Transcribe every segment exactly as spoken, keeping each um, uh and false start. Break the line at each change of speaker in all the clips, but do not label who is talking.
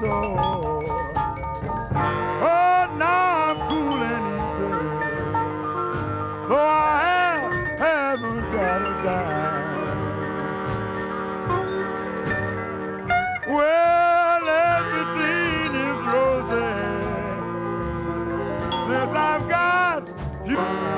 door. Oh, now I'm cool and easy, though I have, haven't got a dime. Well, everything is rosy since I've got you.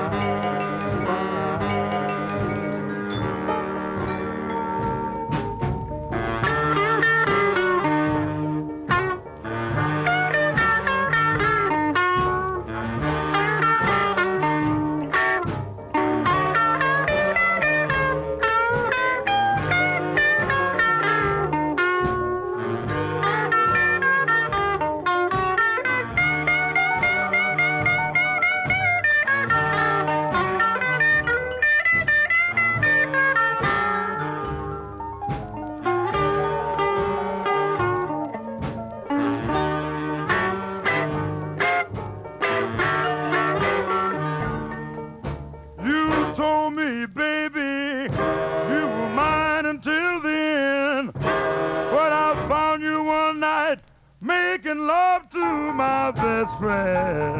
Making love to my best friend.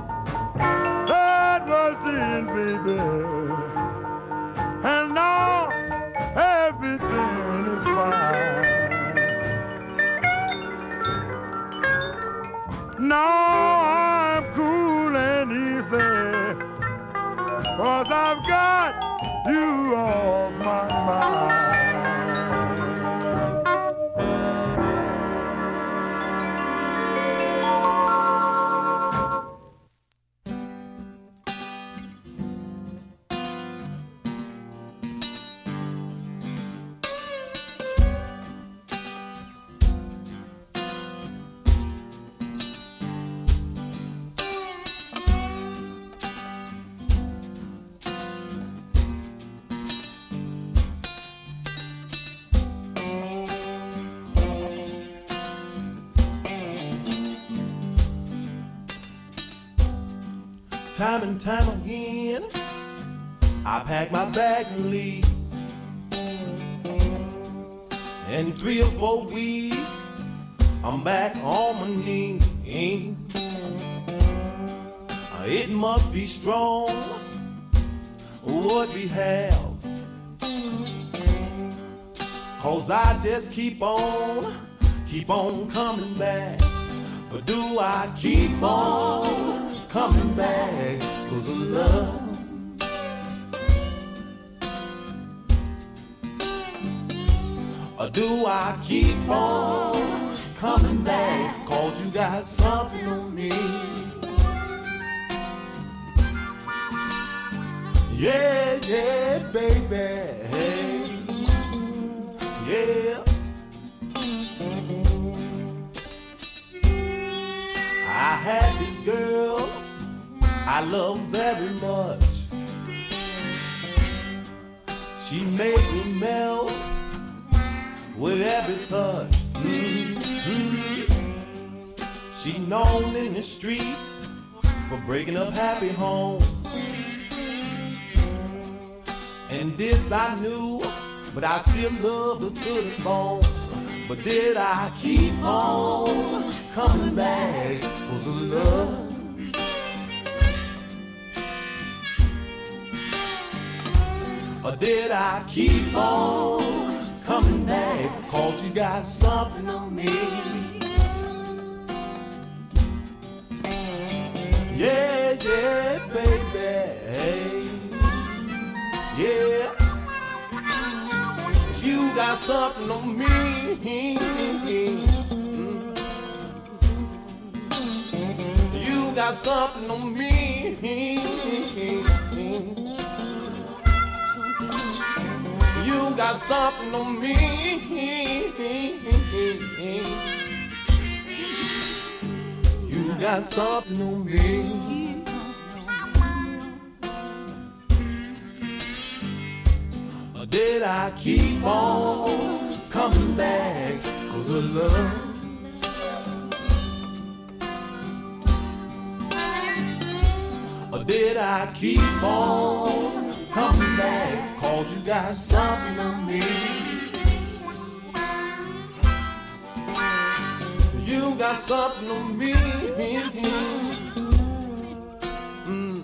That was then, baby. And now everything is fine. Now I'm cool and easy, 'cause I've got you on my mind.
Time and time again, I pack my bags and leave. In three or four weeks, I'm back on my knees. It must be strong, what we have, 'cause I just keep on, keep on coming back. But do I keep on coming back 'cause of love? Or do I keep on coming back 'cause you got something on me? Yeah, yeah, baby, hey, yeah. I had this girl I love very much. She made me melt with every touch. Mm-hmm. She known in the streets for breaking up happy homes. And this I knew, but I still loved her to the bone. But did I keep on coming back 'cause of love? Or did I keep on coming back 'cause you got something on me? Yeah, yeah, baby, yeah. 'Cause you got something on me. You got something on me. You got something on me. You got something on me. Or did I keep on coming back 'cause of love? Or did I keep on coming back 'cause you got something on me? got something on me. Mm.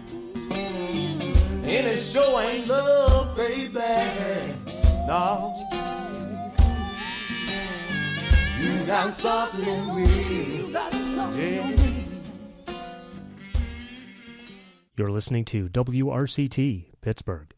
And it sure ain't love, baby. No. You got something on me. Yeah.
You're listening to W R C T, Pittsburgh.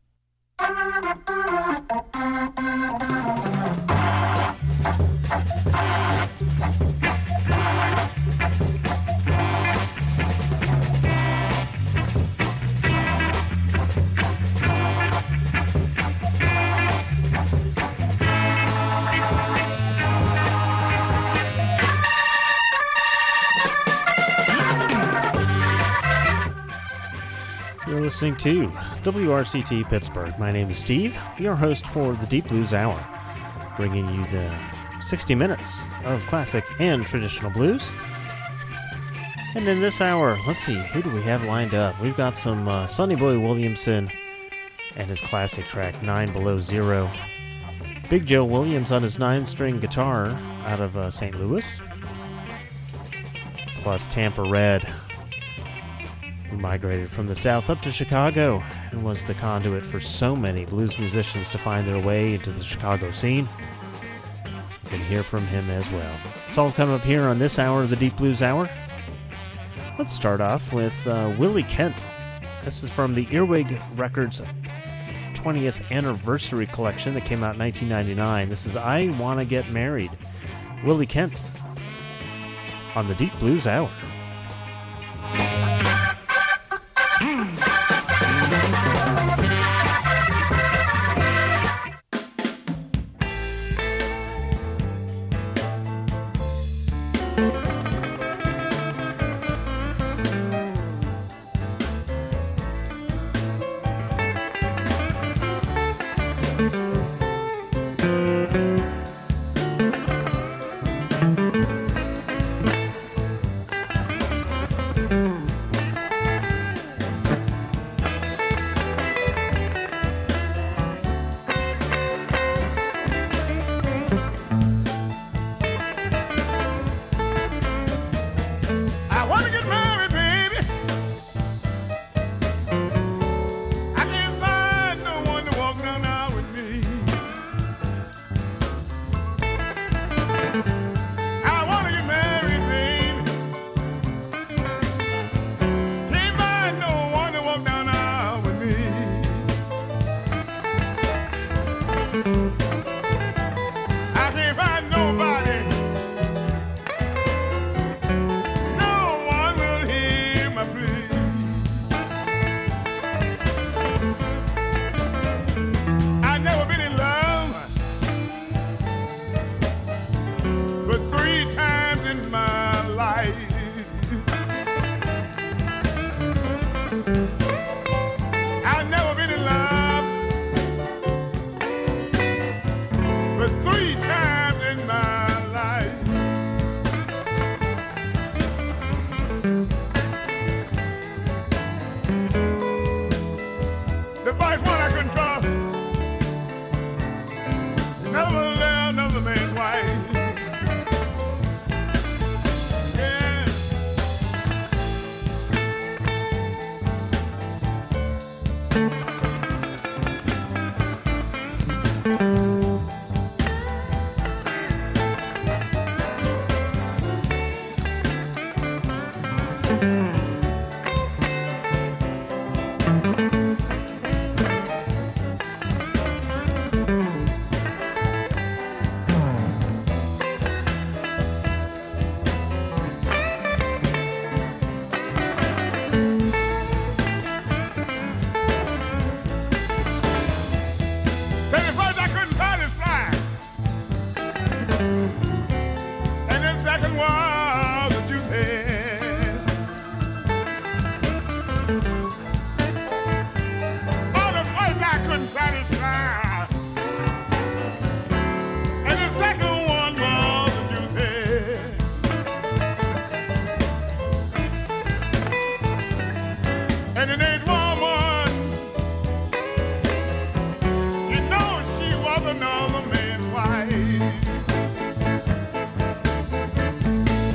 You're listening to W R C T Pittsburgh. My name is Steve, your host for the Deep Blues Hour, bringing you the sixty minutes of classic and traditional blues. And in this hour, let's see, who do we have lined up? We've got some uh, Sonny Boy Williamson and his classic track, Nine Below Zero. Big Joe Williams on his nine-string guitar out of uh, Saint Louis. Plus Tampa Red, who migrated from the South up to Chicago and was the conduit for so many blues musicians to find their way into the Chicago scene. You can hear from him as well. It's all coming up here on this hour of the Deep Blues Hour. Let's start off with uh, Willie Kent. This is from the Earwig Records twentieth Anniversary Collection that came out in nineteen ninety-nine. This is I Wanna Get Married. Willie Kent on the Deep Blues Hour.
Another man's wife.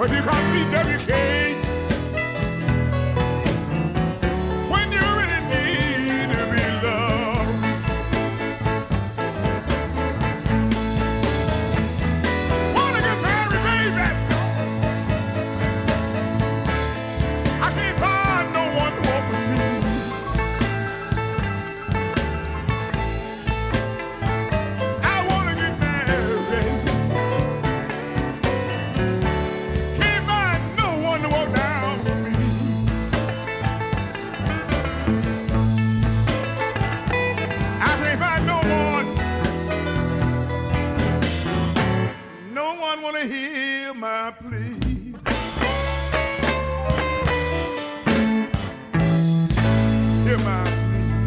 what you call T W K. When you really need to be loved. Wanna get married, baby? I can't find no one to walk with me. I wanna get married. Can't find no one to walk down with me. I can't find no one. No one wanna hear my plea. Hear my plea.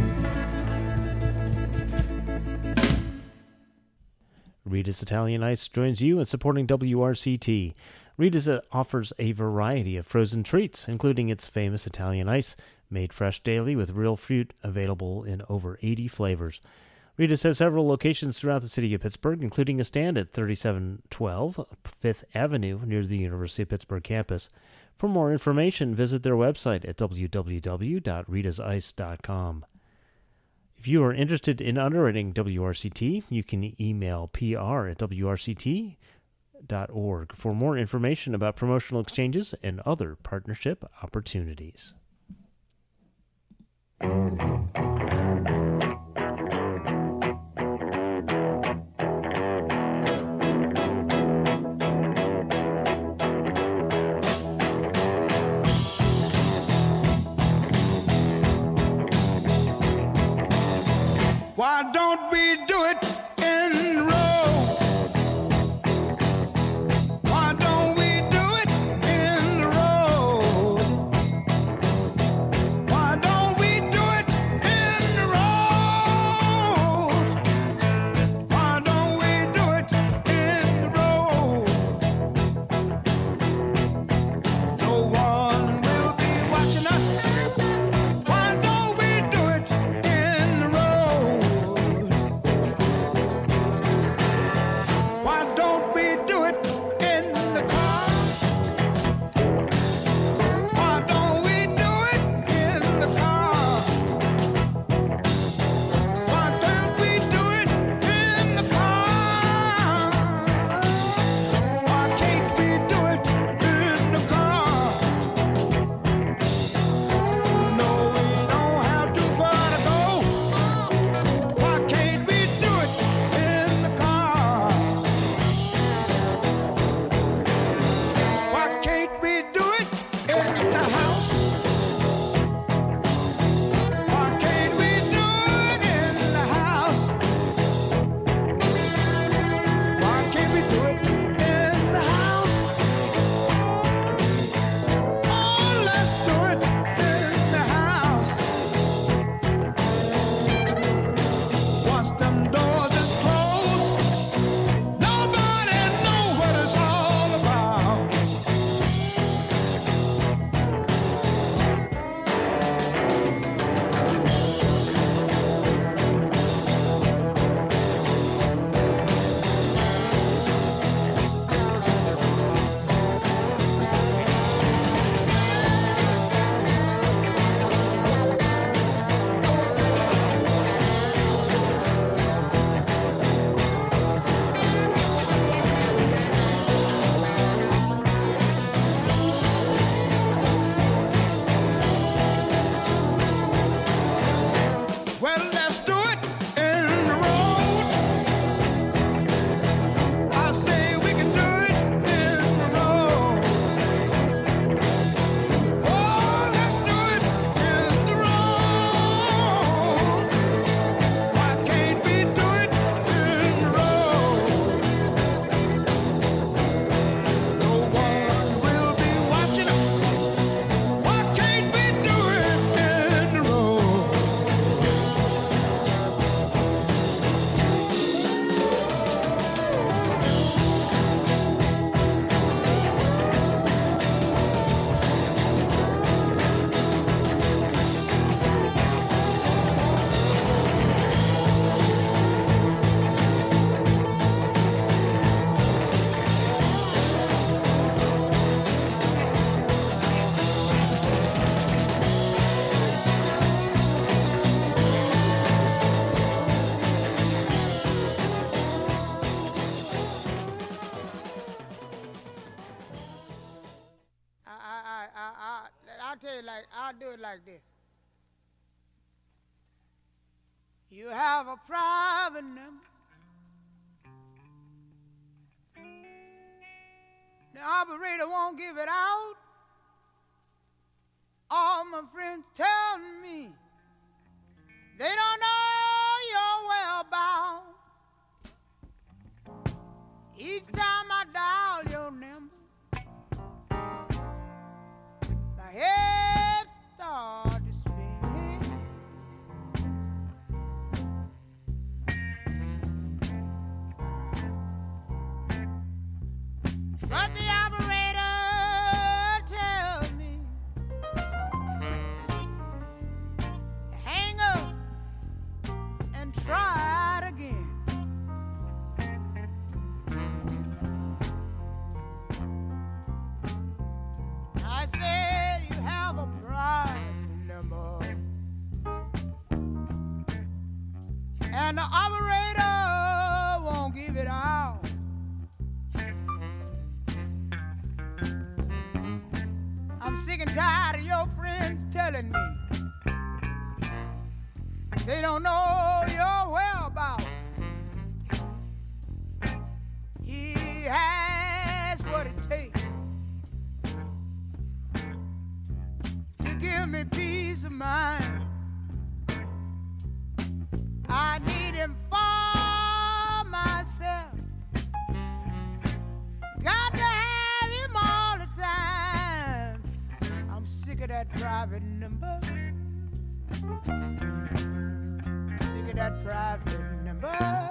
Rita's Italian Ice joins you in supporting W R C T. Rita's offers a variety of frozen treats, including its famous Italian Ice, made fresh daily with real fruit, available in over eighty flavors. Rita's has several locations throughout the city of Pittsburgh, including a stand at thirty-seven twelve Fifth Avenue near the University of Pittsburgh campus. For more information, visit their website at w w w dot ritas ice dot com. If you are interested in underwriting W R C T, you can email p r at w r c t dot org for more information about promotional exchanges and other partnership opportunities.
Why don't we do it in row? Why don't we do it in row? Why don't we do it
tell you like, I'll do it like this. You have a private number. The operator won't give it out. All my friends tell me they don't know your whereabouts. Each time I dial your number, my head starts to spin. But the operator tells me, hang up and try it again. I say you have a private number, and the operator won't give it out. I'm sick and tired of your friends telling me they don't know your whereabouts. He has what it takes to give me peace of mind. I need him for myself. Got to have him all the time. I'm sick of that private number. Sick of that private number.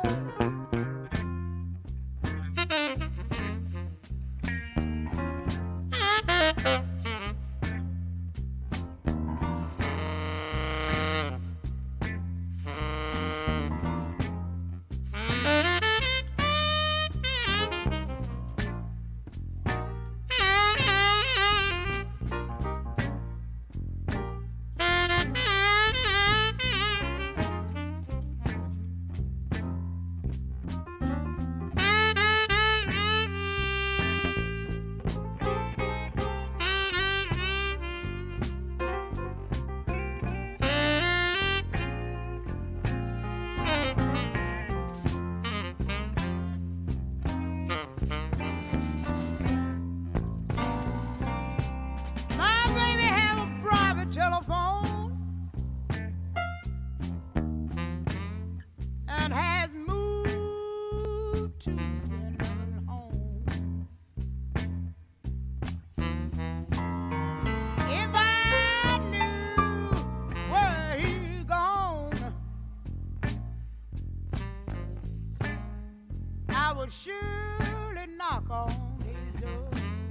Surely knock on his door.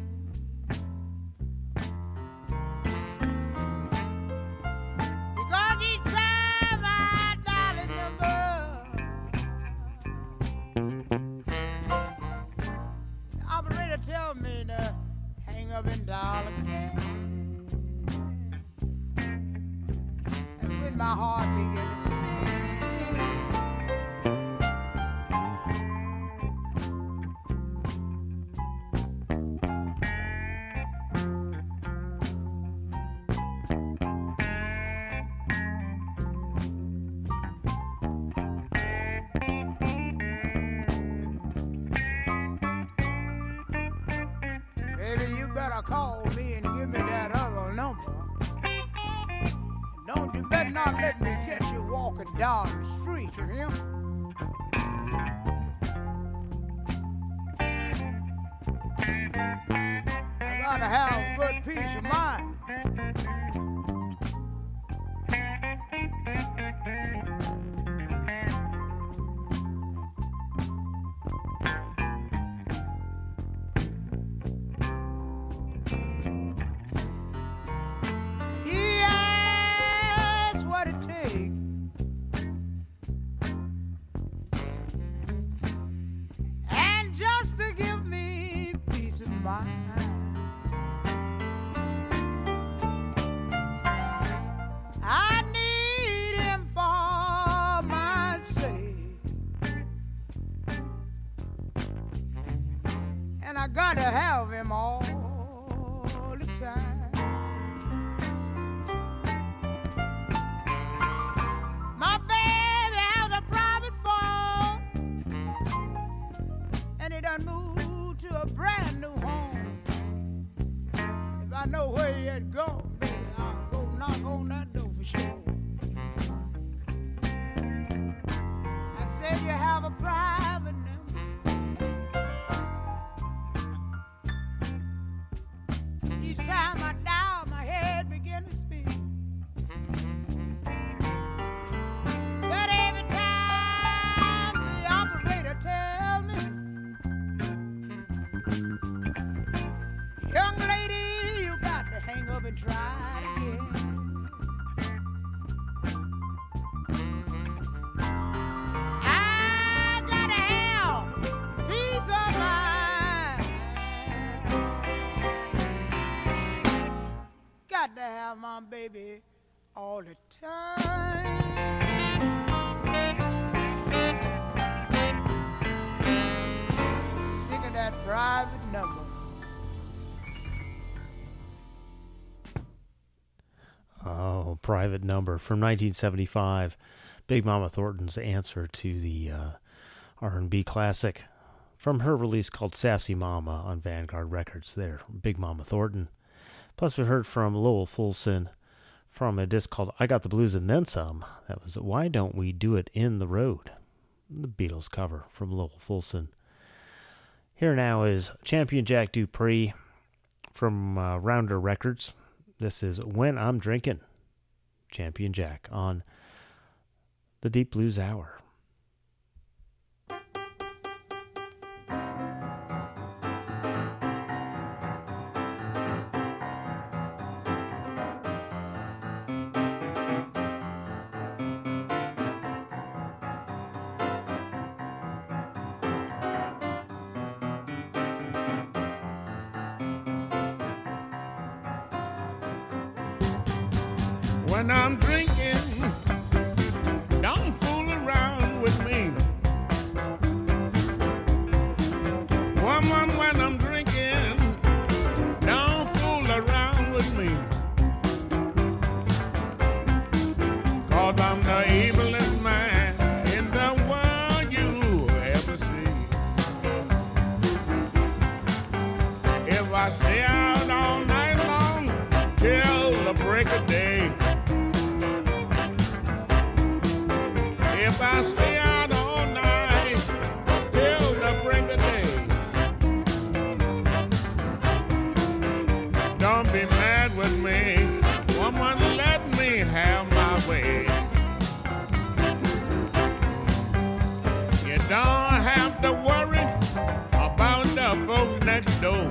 Because each time I dial his number, the operator tells me to hang up and dial again. That's when my heart begins to spin. Call me and give me that other number. Don't you better not let me catch you walking down the street, you hear? I gotta have good peace of mind. I need him for my sake, and I gotta have him all the time. done moved to a brand new home. If I know where he had gone, baby, I'll go knock on that door for sure. I said you have a private number. Each time I dial, my head began to spin. But every time the operator tell me, young lady, you got to hang up and try again. I gotta have peace of mind. Got to have my baby all the time. Sick of that private number.
Oh, Private Number from nineteen seventy-five. Big Mama Thornton's answer to the uh, R and B classic from her release called Sassy Mama on Vanguard Records there, Big Mama Thornton. Plus we heard from Lowell Fulson from a disc called I Got the Blues and Then Some. That was Why Don't We Do It in the Road? The Beatles cover from Lowell Fulson. Here now is Champion Jack Dupree from uh, Rounder Records. This is When I'm Drinking. Champion Jack on the Deep Blues Hour.
When I'm drinking, don't fool around with me. Woman, when I'm drinking, don't fool around with me. 'Cause I'm the evilest man in the world you ever see. If I stay out all night long till the break of day, if I stay out all night till the break of day, don't be mad with me, woman, let me have my way. You don't have to worry about the folks next door.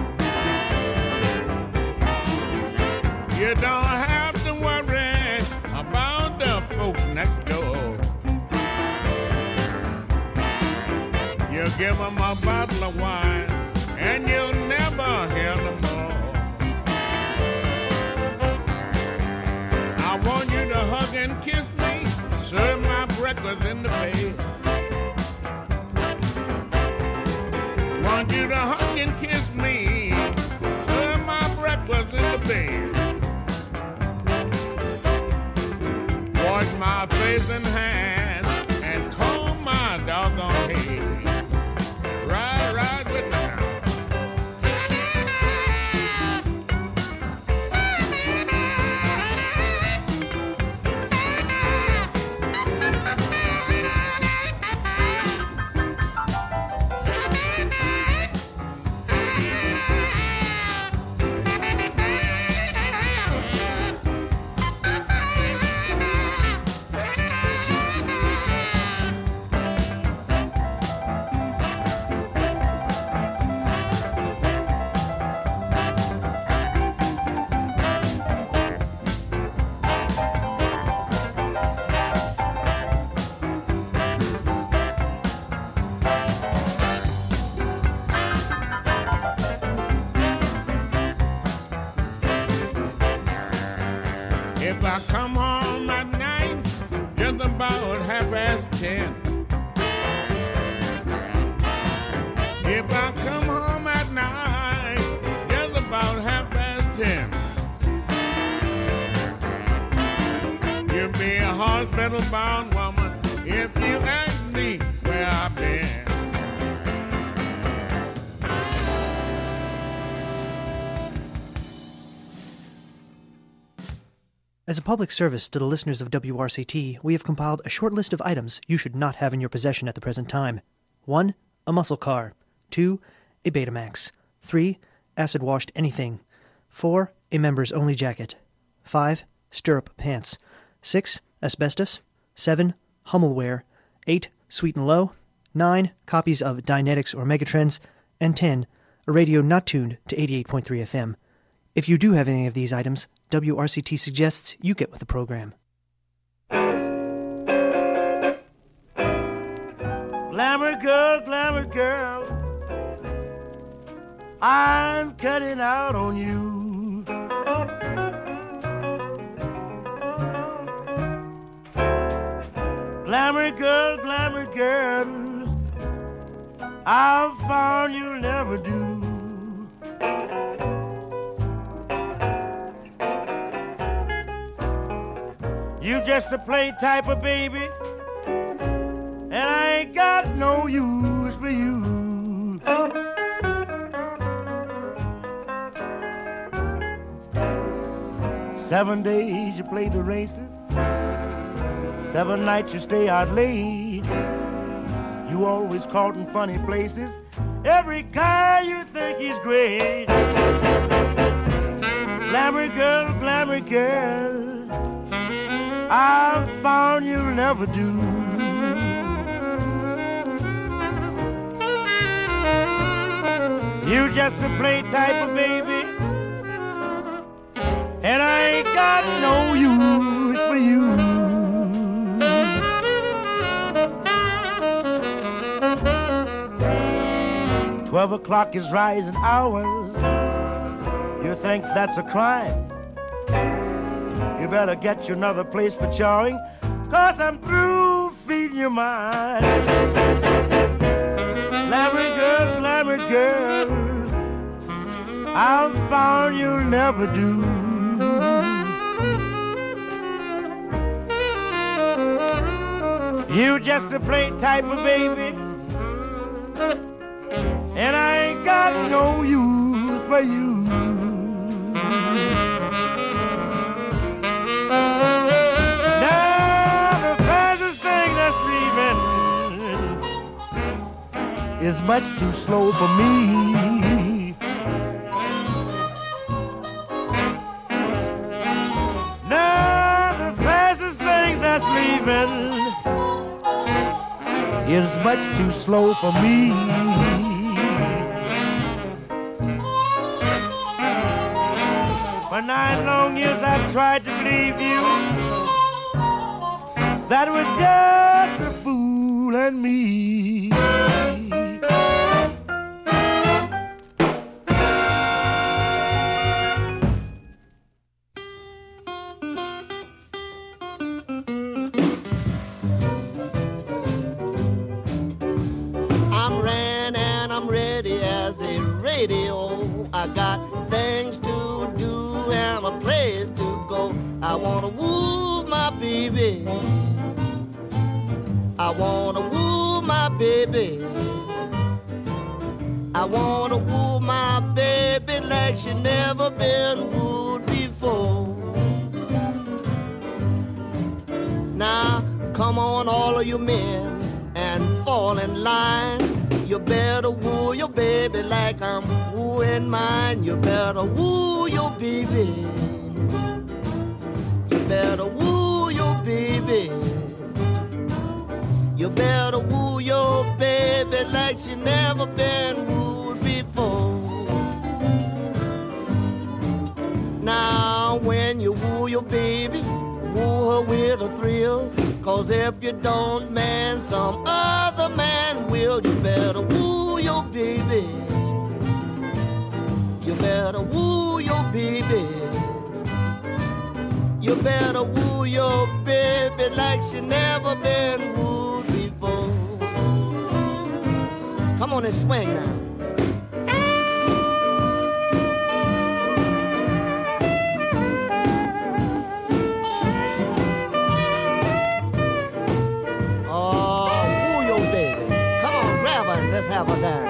You don't have to worry about the folks next door. You give them a bottle of wine and you'll never hear them more. I want you to hug and kiss me, serve my breakfast in the bed. Want you to hug and kiss me, serve my breakfast in the bed. Wash my face and hands and comb my doggone head. Ride, ride with me now. If I come home at night, just about half past ten. If I come home at night, just about half past ten, you'll be a hospital-bound woman if you ask me where I've been.
As a public service to the listeners of W R C T, we have compiled a short list of items you should not have in your possession at the present time. one. A muscle car. two. A Betamax. three. Acid-washed anything. four. A members-only jacket. five. Stirrup pants. six. Asbestos. seven. Hummelware. eight. Sweet and Low. nine. Copies of Dynetics or Megatrends. And ten. A radio not tuned to eighty-eight point three F M. If you do have any of these items, W R C T suggests you get with the program.
Glamour girl, glamour girl, I'm cutting out on you. Glamour girl, glamour girl, I've found you'll never do. You just a play type of baby, and I ain't got no use for you. Seven days you play the races, seven nights you stay out late. You always caught in funny places, every guy you think he's great. Glamour girl, glamour girl, I've found you'll never do. You just a play type of baby, and I ain't got no use for you. Twelve o'clock is rising hours. You think that's a crime? You better get you another place for chawing, 'cause I'm through feeding your mind. Glamour girl, glamour girl, I've found you'll never do. You just a play type of baby, and I ain't got no use for you. Is much too slow for me. Now the fastest thing that's leaving is much too slow for me. For nine long years I've tried to believe you, that was just a fool and me.
I got things to do and a place to go. I wanna woo my baby. I wanna woo my baby. I wanna woo my baby like she never been wooed before. Now, come on all of you men and fall in line. You better woo your baby like I'm wooing mine. You better woo your baby. You better woo your baby. You better woo your baby like she never been wooed before. Now when you woo your baby, woo her with a thrill. 'Cause if you don't, man, some other man will. You better woo your baby. You better woo your baby. You better woo your baby like she never been wooed before. Come on and swing now. Let's have a dance.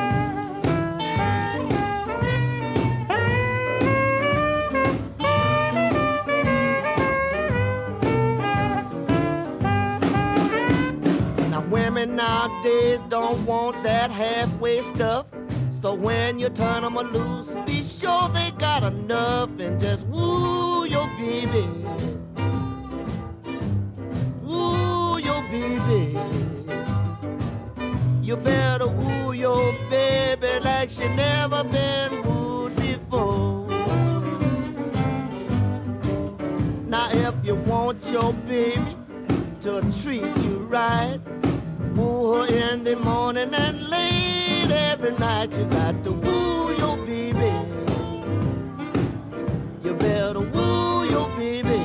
days don't want that halfway stuff. So when you turn them loose, be sure they got enough and just woo your baby. Woo your baby. You better woo your baby like she never been wooed before. Now if you want your baby to treat you right, woo her in the morning and late every night. You got to woo your baby. You better woo your baby.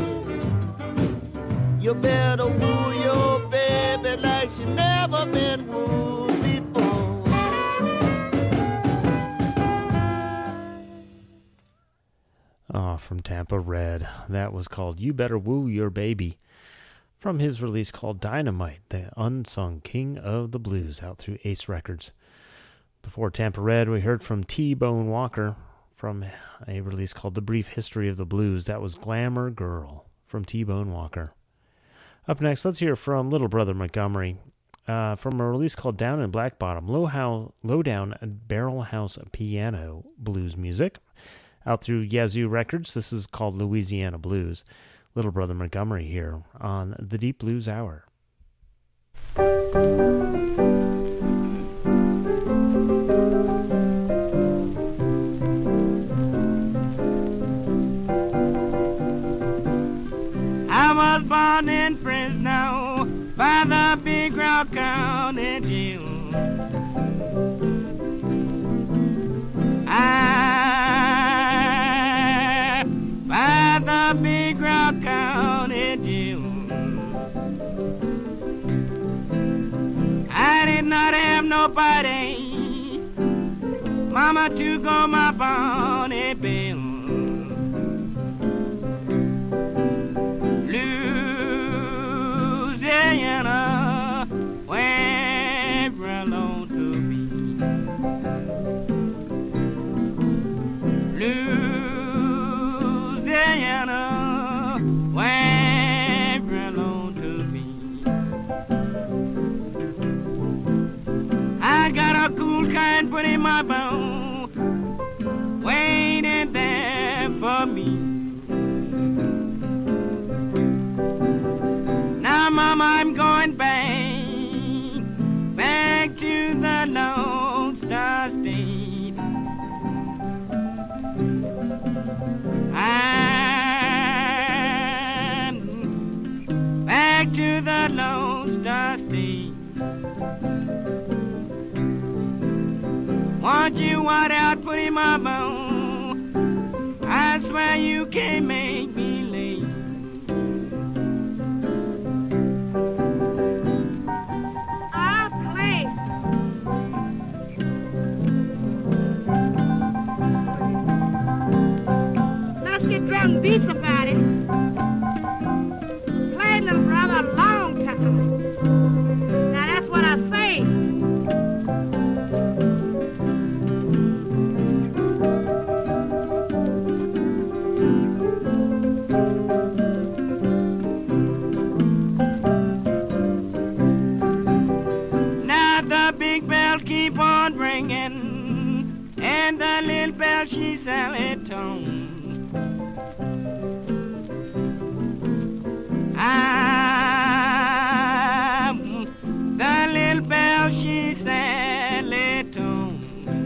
You better woo your baby like she never been wooed before.
Ah, oh, from Tampa Red. That was called You Better Woo Your Baby, from his release called Dynamite, the unsung king of the blues, out through Ace Records. Before Tampa Red, we heard from T-Bone Walker from a release called The Brief History of the Blues. That was Glamour Girl from T-Bone Walker. Up next, let's hear from Little Brother Montgomery uh, from a release called Down in Black Bottom, low, how, low down barrel house piano blues music, out through Yazoo Records. This is called Louisiana Blues. Little Brother Montgomery here on the Deep Blues Hour.
I was born in Fresno by the Big Rock County Jail. I by the Big Rock County Jail. I did not have nobody, mama, to go my bonnet bill. Louisiana, where alone to be. Louisiana, where alone to be. I got a cool kind put in my bone, waiting there for me. Now, Mama, I'm going back, back to the Lone Star State. I'm back to the Lone Star State. Want you what out, put in my bone, I swear you can't make me late.
Drum beats about it. Played Little Brother a long time. Now that's what I say.
Now the big bell keep on ringing, and the little bell she sell it tone. I'm the little bell she said it tone.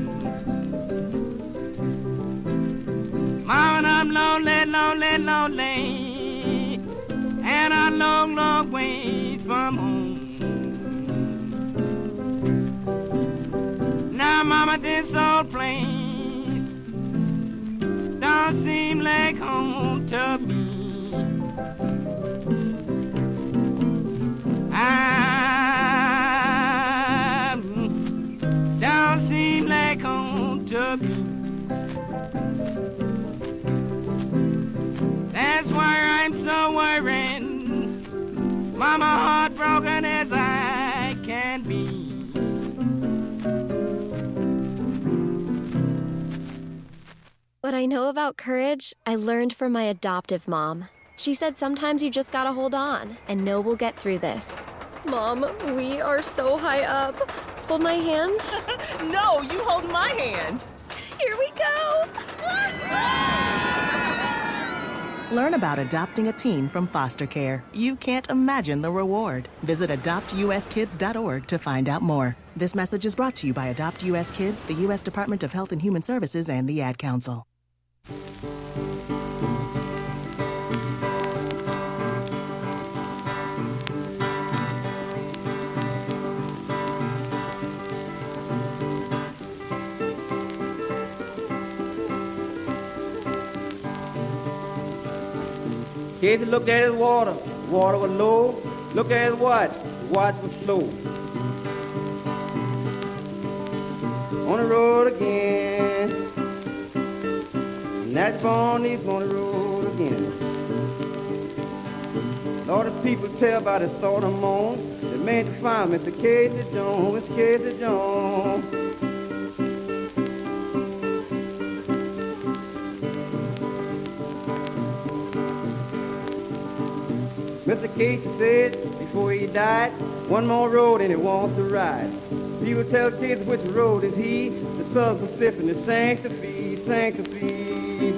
Mama, I'm lonely, lonely, lonely, and a long, long way from home. Now, Mama, this old place don't seem like home to me. I don't seem like home to me. That's why I'm so worried, Mama, heartbroken as I can be.
What I know about courage, I learned from my adoptive mom. She said sometimes you just gotta hold on and know we'll get through this. Mom, we are so high up. Hold my hand.
No, you hold my hand.
Here we go.
Learn about adopting a teen from foster care. You can't imagine the reward. Visit adopt u s kids dot org to find out more. This message is brought to you by Adopt U S Kids, the U S Department of Health and Human Services, and the Ad Council.
Casey looked at his water. The water was low. Looked at his watch. The watch was slow. On the road again. And that's born, he's on the road again. All the people tell about his sort of moan. They made to find Mister Casey Jones, Mister Casey Jones. Mister Casey said before he died, one more road and he wants to ride. He would tell kids which road is he, the Southern Pacific and the Santa Fe, Santa Fe.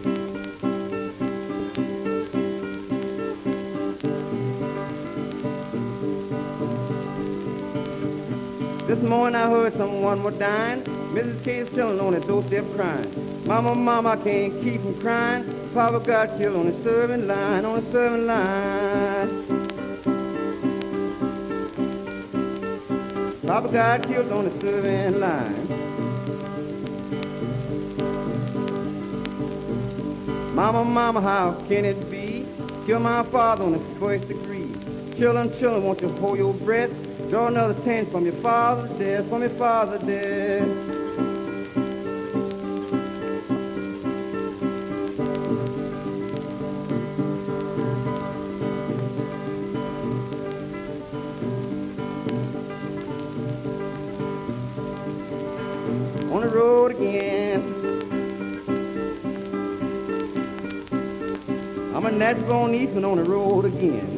This morning I heard someone was dying. Missus Casey still on his doorstep crying. Mama, mama, I can't keep from crying. Papa got killed on the serving line, on the serving line. Papa got killed on the serving line. Mama, mama, how can it be? Kill my father on the first degree. Children, children, won't you hold your breath? Draw another ten from your father's death, from your father's death. On the road again. I'm a natural born Eastman on the road again.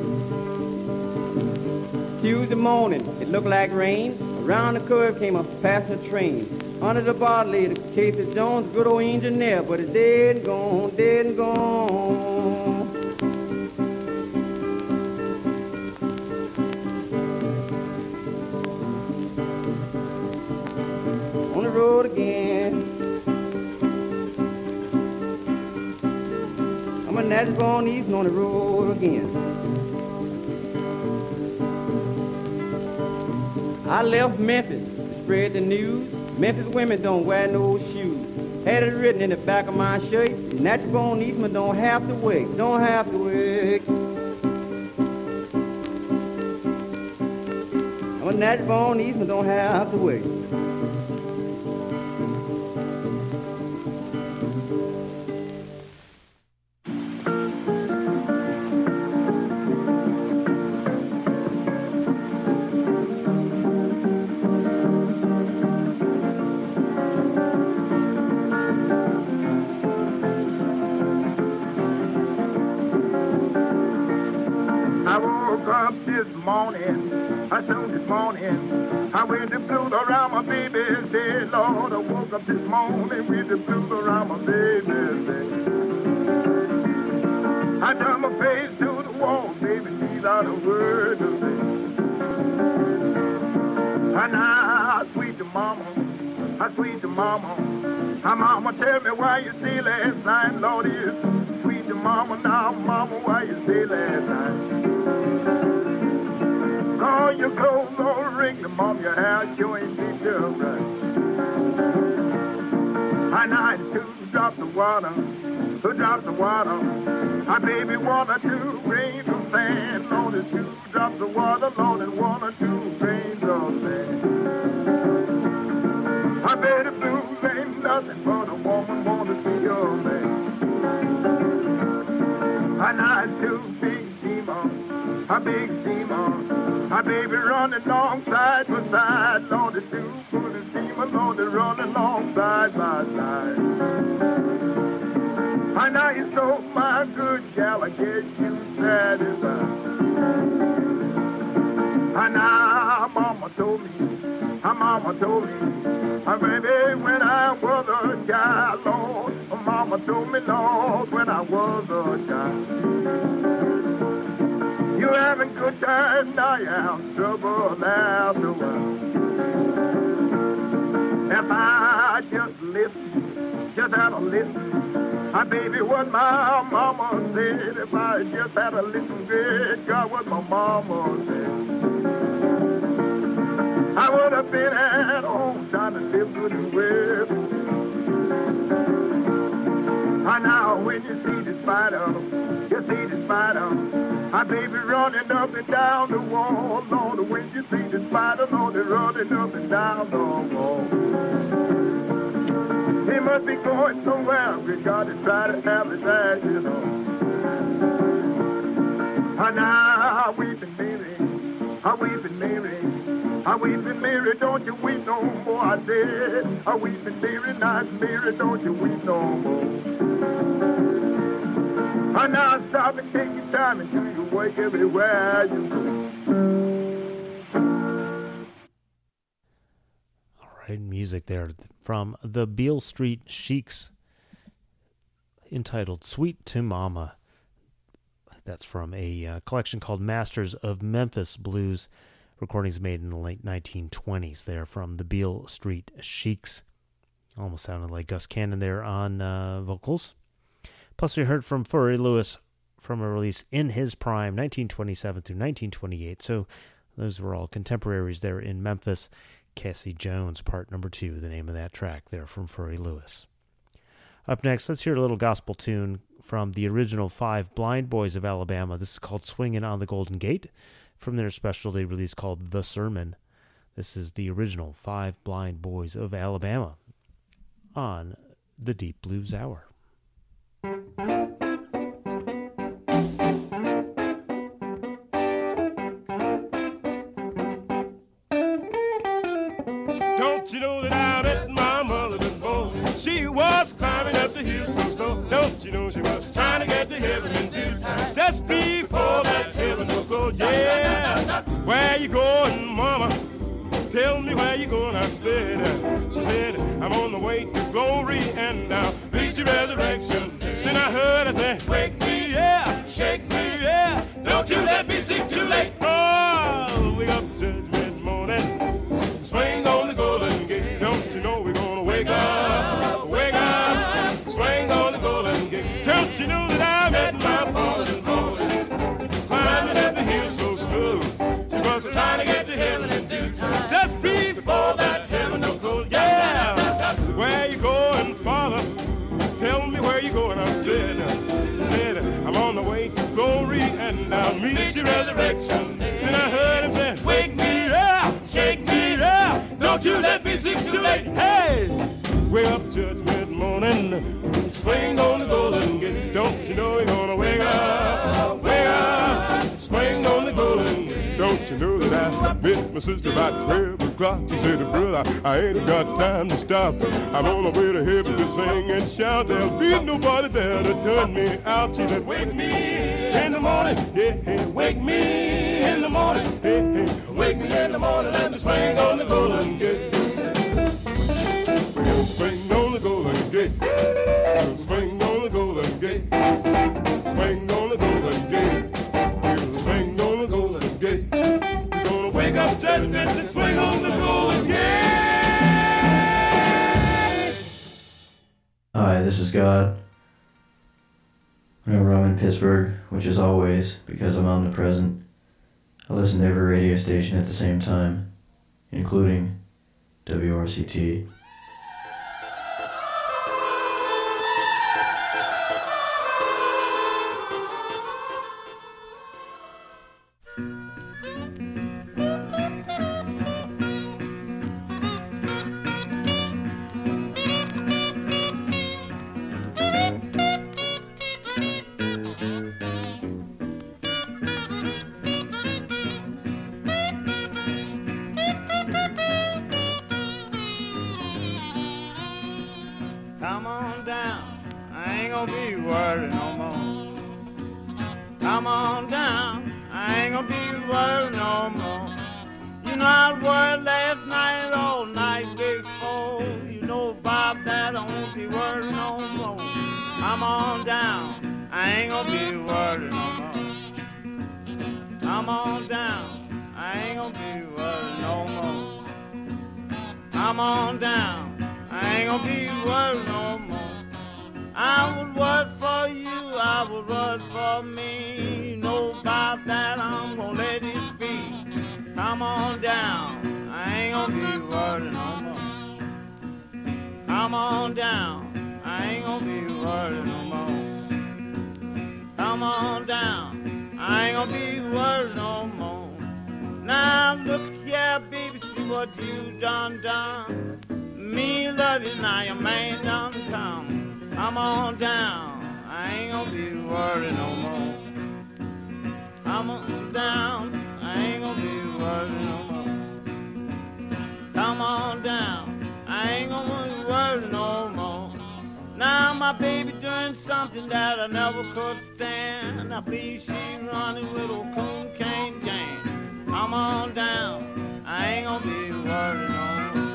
Tuesday morning, it looked like rain. Around the curve came a passenger train. Under the bar lay the Casey Jones, good old engineer, but it's dead and gone, dead and gone. On the road again. I'm a natural born Eastman on the road again. I left Memphis to spread the news. Memphis women don't wear no shoes. Had it written in the back of my shirt. Natural born Eastman don't have to work, don't have to work. I'm a natural born Eastman don't have to work.
I soon this morning, I went the blues around my baby's head. Lord, I woke up this morning with the blues around my baby's head. I turned my face to the wall, baby, these are the words of it. And I sweet to mama, I sweet to mama. Now, mama, tell me why you stay last night, Lord, it's sweet to mama. Now, mama, why you stay last night? All your clothes on ring, the mom, your hair sure ain't been done right. And I two drops of water, two drops of water. My baby one or two grains of sand, on the two drops of water, Lord, and one or two grains of sand. My baby blues ain't nothing but a woman wanna see your man. And I two big steamer, a big steamer. My baby running along side by side, Lord, the two full of steamer, Lord, they running along side by side. I know you stole my good gal, I guess you satisfied. My mama told me, my baby, when I was a child, Lord. My mama told me, Lord, when I was a child. You having good times, now you have trouble after a while. If I just listen, just had a listen, my baby, what my mama said. If I just had a listen, good God, what my mama said. I would have been at home trying to live good and well. And now when you see the spider, you see the spider, my baby running up and down the wall. Lord, when you see the spider, Lord, they're running up and down the wall. He must be going somewhere because he tried to have his eyes, you know. And now we've been married, we've been married. I weeping Mary, don't you weep no more, I said. I weeping Mary, not Mary, don't you weep no more. And now stop and take your time and do your work everywhere you go.
All right, music there from the Beale Street Sheiks, entitled Sweet to Mama. That's from a uh, collection called Masters of Memphis Blues. Recordings made in the late nineteen twenties there from the Beale Street Sheiks. Almost sounded like Gus Cannon there on uh, vocals. Plus we heard from Furry Lewis from a release in his prime, nineteen twenty-seven through nineteen twenty-eight. So those were all contemporaries there in Memphis. Cassie Jones, part number two, the name of that track there from Furry Lewis. Up next, let's hear a little gospel tune from the original Five Blind Boys of Alabama. This is called Swingin' on the Golden Gate, from their specialty release called The Sermon. This is the original Five Blind Boys of Alabama on the Deep Blues Hour.
Don't you know that I met my mother before? She was climbing up the hill so slow. Don't you know she was trying to get to heaven in due time, just before that heaven will go. Yeah, where you going, mama? Tell me where you going, I said. Uh, she said, I'm on the way to glory and I'll reach your resurrection. Then I heard her say, wake me, yeah, shake me, yeah, don't you let me sleep too late. Oh, wake up to mid-morning, swing on the golden gate. Don't you know we're gonna wake up, wake up, swing on the golden gate. Don't you know that I met my fallen boy, climbing up the hill so slow. She was trying to get to heaven in due time, just before that heaven will go. Yeah, where you going, Father? Tell me where you going. I said, I said, I'm on the way to glory and I'll meet your resurrection. Then I heard him say, wake me up, shake me up, don't you let me sleep too late. Hey, wake up, judgment morning, swing on the golden gate. Don't you know you're gonna wake up, wake up, swing on the golden gate. Don't you know that I met my sister about twelve o'clock? She said, brother, I ain't got time to stop. I'm on the way to heaven to sing and shout. There'll be nobody there to turn me out. She said, wake me in the morning, yeah, yeah. Wake me in the morning, yeah, yeah. Wake me in the morning, let me swing on the golden gate. We'll swing on the golden gate. We'll swing on the golden gate. Swing on the golden gate. We'll swing on the golden gate. We're gonna wake up judgment and swing on the golden gate.
Hi, this is God. Whenever I'm in Pittsburgh, which is always because I'm omnipresent, I listen to every radio station at the same time, including W R C T.
Come on down, I ain't gonna be worried no more. Come on down, I ain't gonna be worried no more. You know I worried last night, all night before. You know about that, I won't be worried no more. Come on down, I ain't gonna be worried no more. Come on down, I ain't gonna be worried no more. Come on down, I ain't gonna be worried no more. I would work for you, I would work for me. You know about that, I'm gonna let it be. Come on down, I ain't gonna be worried no more. Come on down, I ain't gonna be worried no more. Come on down, I ain't gonna be worried no more. Now look here, baby, see what you done done. Me love you, now your man done come. Come on down, I ain't gonna be worried no more. Come on down, I ain't gonna be worried no more. Come on down, I ain't gonna be worried no more. Now my baby doing something that I never could stand. Now please, she running with old coon cane gang. Come on down, I ain't gonna be worried no more.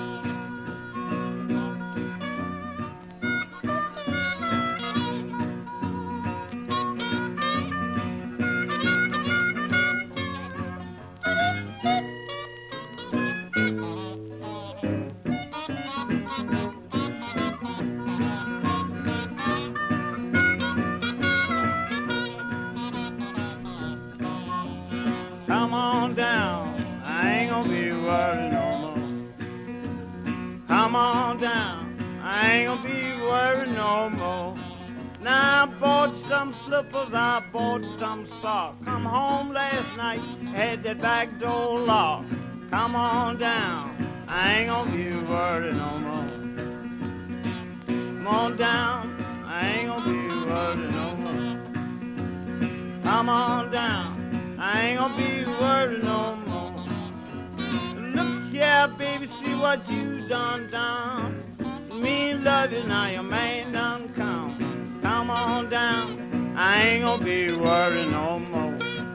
Come on down, I ain't gonna be worried no more. Come on down, I ain't gonna be worried no more. Now I bought some slippers, I bought some socks. Come home last night, had that back door locked. Come on down, I ain't gonna be worried no more. Come on down, I ain't gonna be worried no more. Come on down, I ain't gonna be worried no more. Look here, baby, see what you done done. Me love you, now your man done come. Come on down, I ain't gonna be worried no more.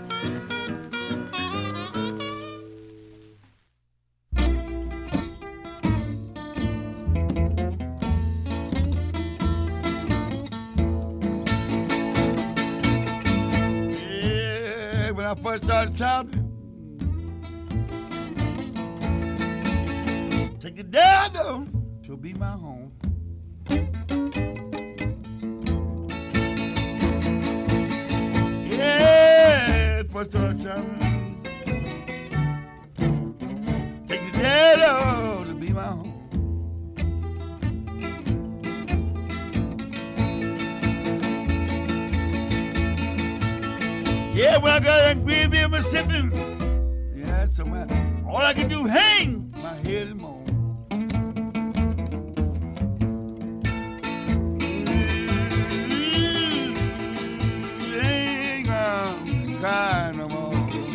When I first started shopping, take it down though to be my home. Yeah, first started shopping, take it down though to be my home. Yeah, when I got in Greenville, Mississippi, yeah, somewhere, all I can do hang my head and moan. Mm-hmm. Ain't gonna cry no more.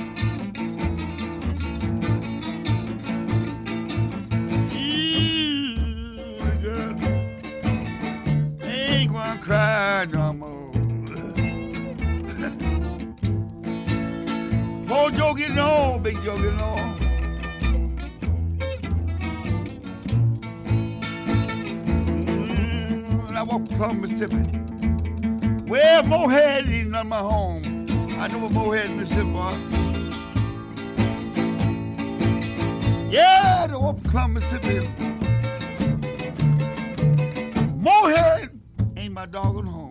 Mm-hmm. Girl, ain't gonna cry no more. Poor Joe getting on, Big Joe getting on. Mm, I walk from Mississippi. Where Mohead is not my home. I know what Mohead, Mississippi are. Yeah, I walk from Mississippi. Mohead ain't my doggone home.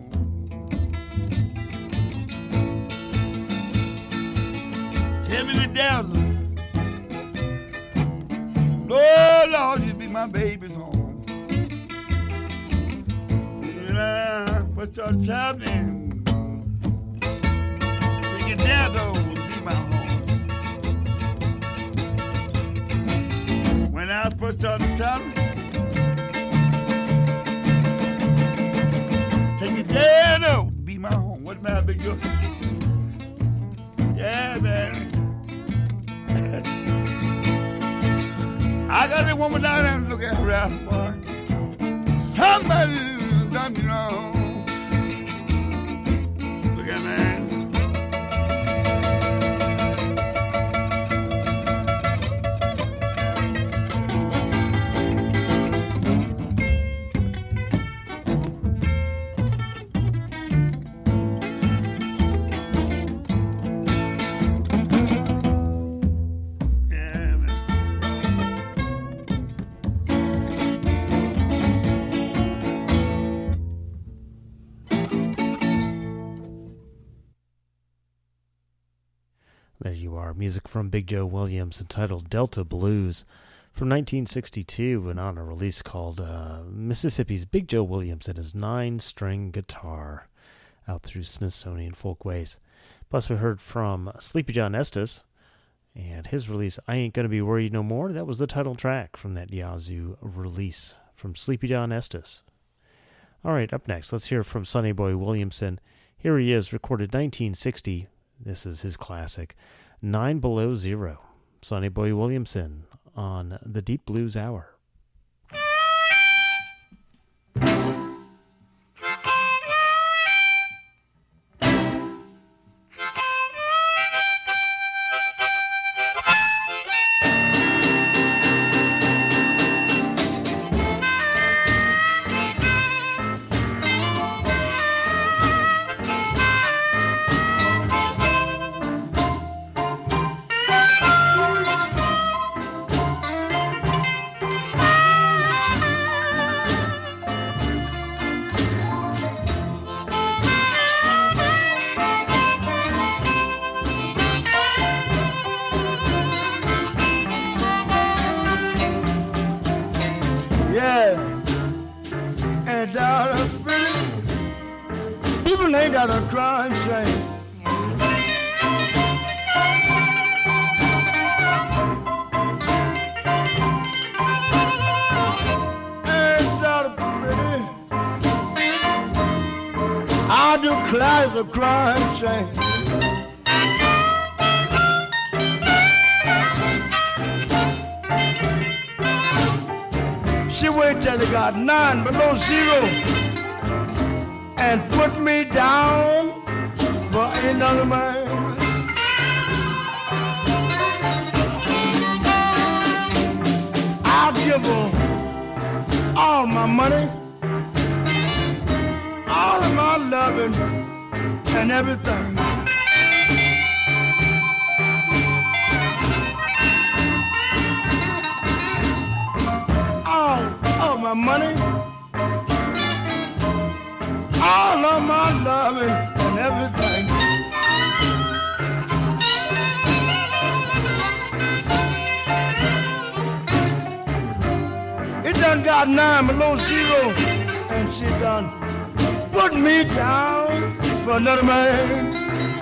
Tell me the devil. Lord, Lord, you be my baby's home. And I first started shopping. Thinking devil would be my home. When I first started shopping, take it devil would be my home. What's my big girl? Yeah, man. I got a woman down there and look at her ass, boy. Somebody done me wrong. Look at man.
you are. Music from Big Joe Williams entitled Delta Blues from nineteen sixty-two, and on a release called uh, Mississippi's Big Joe Williams and his nine-string guitar, out through Smithsonian Folkways. Plus we heard from Sleepy John Estes and his release, I Ain't Gonna Be Worried No More. That was the title track from that Yazoo release from Sleepy John Estes. All right, up next, let's hear from Sonny Boy Williamson. Here he is, recorded nineteen sixty. This is his classic, Nine Below Zero. Sonny Boy Williamson on the Deep Blues Hour.
The crime train. She waited till it got nine below zero and put me down for another man. I'll give her all my money, all of my loving and everything. All of my money, all of my loving and everything. It done got nine below zero, and she done put me down for another man.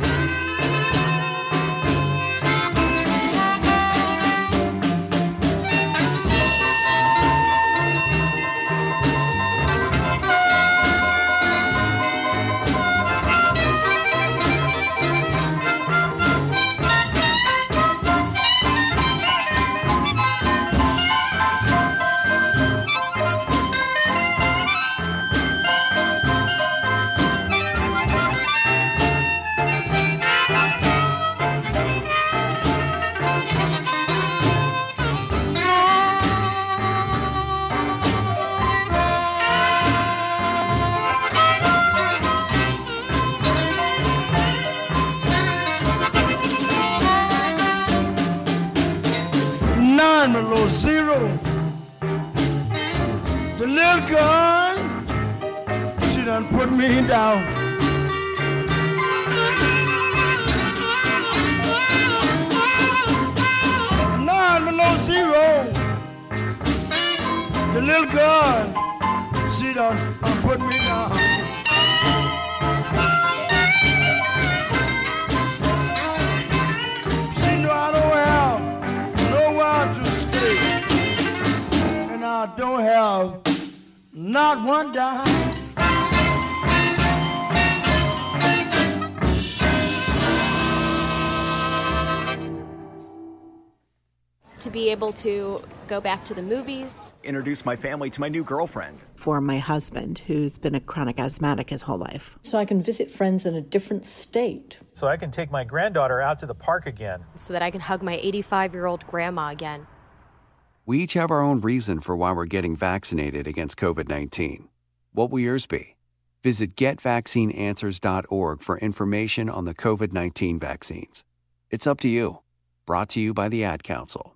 Below zero, the little girl, she done put me down. Nine below zero, the little girl, she done put me down. She know I don't have nowhere to stay, and I don't have not one dime.
To be able to go back to the movies.
Introduce my family to my new girlfriend.
For my husband, who's been a chronic asthmatic his whole life.
So I can visit friends in a different state.
So I can take my granddaughter out to the park again.
So that I can hug my eighty-five-year-old grandma again.
We each have our own reason for why we're getting vaccinated against covid nineteen. What will yours be? Visit get vaccine answers dot org for information on the covid nineteen vaccines. It's up to you. Brought to you by the Ad Council.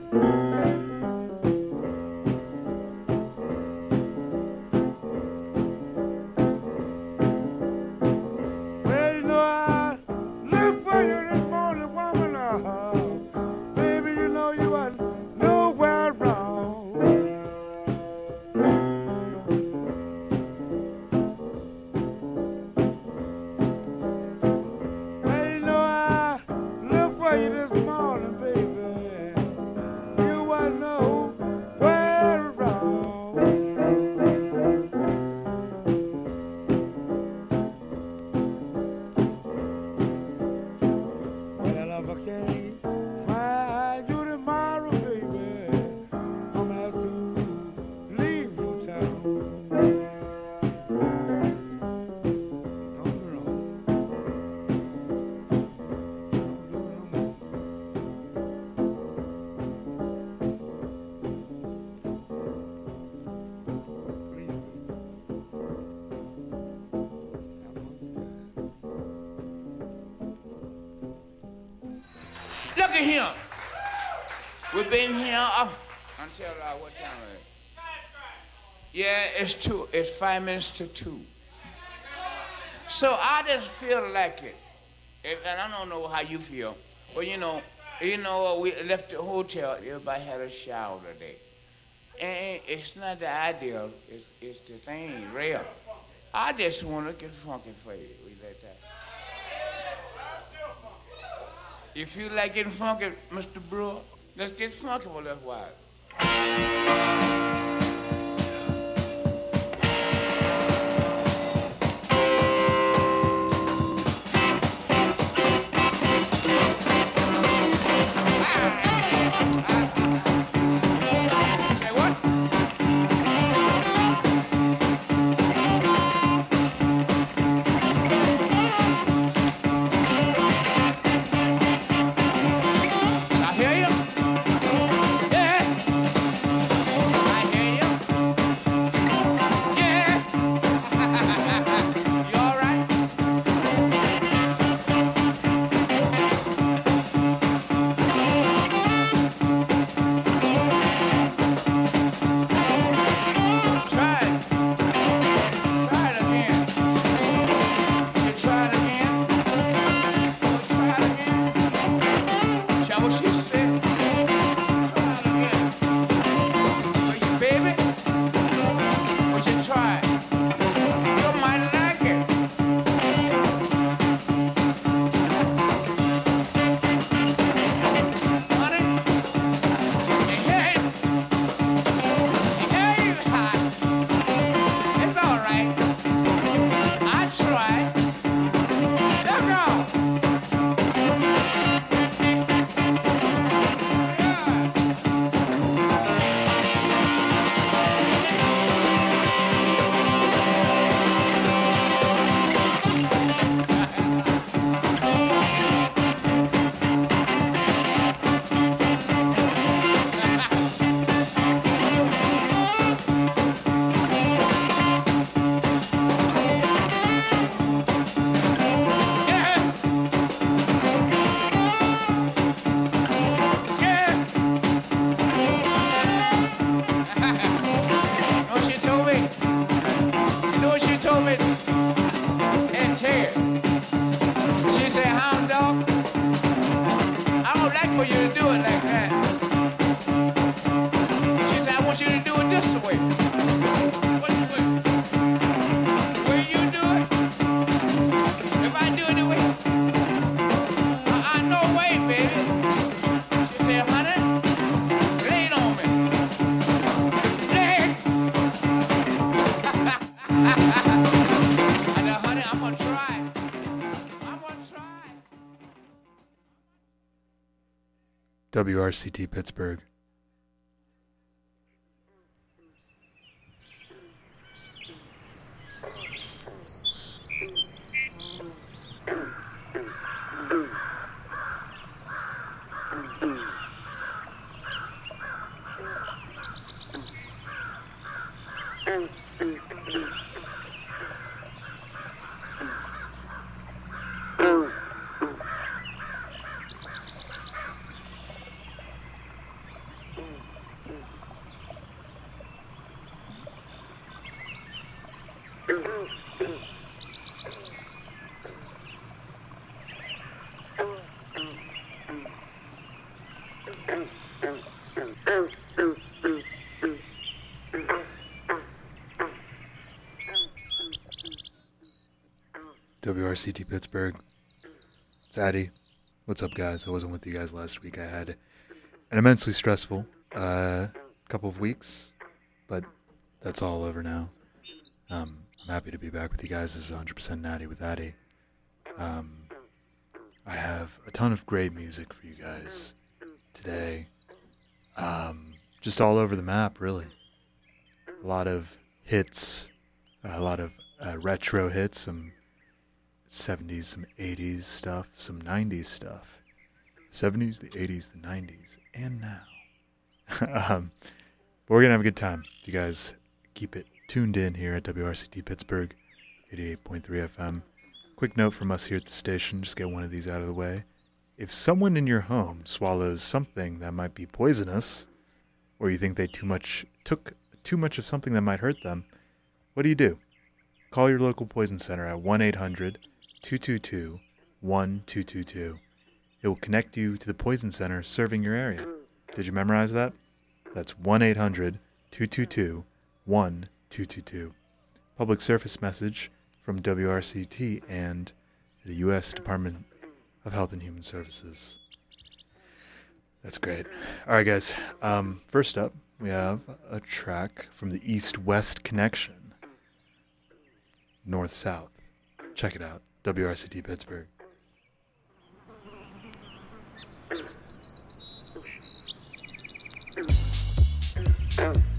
Well, you know, I look for you this morning, woman. Oh, baby, you know you are nowhere wrong. Well, you know, I look for you this morning, baby. You are nowhere wrong. Well, if I can't find you tomorrow, baby, I'm gonna have to leave your town.
Look at him. We've been here up until uh, what time is it? Yeah, it's two. It's five minutes to two. So I just feel like it, If- and I don't know how you feel, but you know, you know, we left the hotel. Everybody had a shower today, and it's not the ideal. It's, it's the thing, real. I just want to get funky for you. We like that. You feel like getting funky, Mister Brewer? Let's get funky for a little while. Say what? I hear you. Yeah. I hear you. Yeah. You all right? Try it. Try it again. You try it again. You try it again. Shall we see it? Try it again. Will you, baby? Would you try it? You might like it. Honey? Hey, hey, hot. It's all right. I tried. Look out. You know what she told me? You know what she told me? And Ted. She said, hound dog, I don't like for you to do it like that. She said, I want you to do it this way. What the way? The way you do it? If I do it the way? Uh-uh, no way, baby. She said, honey, lay it on me. Lay it. I said, honey, I'm gonna try. I'm gonna try.
W R C T Pittsburgh. W R C T Pittsburgh. It's Addy. What's up, guys? I wasn't with you guys last week. I had an immensely stressful uh, couple of weeks, but that's all over now. Um, I'm happy to be back with you guys. This is one hundred percent Natty with Addy. Um, I have a ton of great music for you guys today. Um, just all over the map, really. A lot of hits, a lot of uh, retro hits, some seventies, some eighties stuff, some nineties stuff. seventies, the eighties, the nineties, and now. um, but we're going to have a good time. If you guys keep it tuned in here at W R C T Pittsburgh, eighty-eight point three F M. Quick note from us here at the station, just get one of these out of the way. If someone in your home swallows something that might be poisonous, or you think they too much took too much of something that might hurt them, what do you do? Call your local poison center at one eight hundred two two two one two two two. It will connect you to the poison center serving your area. Did you memorize that? That's one eight hundred two two two one two two two. Public service message from W R C T and the U S Department of Health and Human Services. That's great. All right, guys. Um, first up, we have a track from the East-West Connection. North-South. Check it out. W R C T Pittsburgh.
Oh.